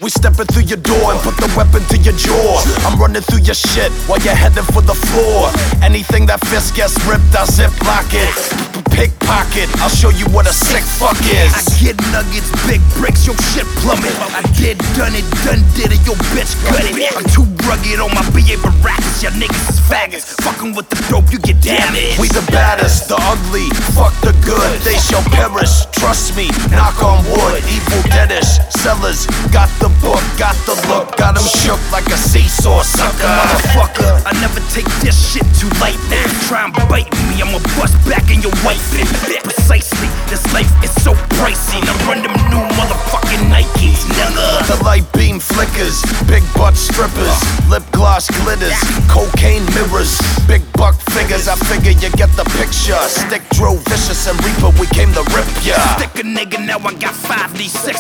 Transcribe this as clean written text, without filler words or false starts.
We stepping through your door and put the weapon to your jaw. I'm running through your shit while you're heading for the floor. Anything that fist gets ripped, I ziplock it. Pickpocket, I'll show you what a sick fuck is. I get nuggets, big bricks, your shit plummet. I did done it, did it, your bitch gut it. I'm too rugged on my BA Baracks, y'all niggas is faggots. Fucking with the dope, you get damaged. We the baddest, the ugly, fuck the good. They shall perish, trust me, knock on wood. Evil deadish, sellers, got the book, got the look. Got him shook like a seesaw sucker. Motherfucker, I never take this shit too light. Now try and bite me, I'ma bust back in your white fit. Precisely, this life is so pricey. Now run them new motherfucking Nikes, nigga. The light beam flickers, big butt strippers, lip gloss glitters, cocaine mirrors, big buck figures. I figure you get the picture. Stick drove vicious and Reaper, we came to rip ya. Stick a nigga, now I got 5D6